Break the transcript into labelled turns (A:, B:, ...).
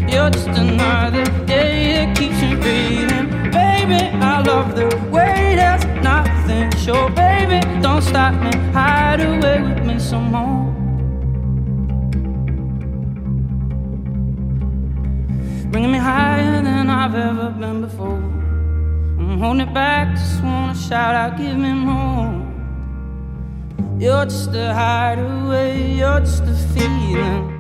A: You're just another day, it keeps me breathing. Baby, I love the way there's nothing. Sure, baby, don't stop me. Hide away with me some more. Bringing me higher than I've ever been before. I'm holding it back, just wanna shout out, give me more. You're just a hideaway, you're just a feeling.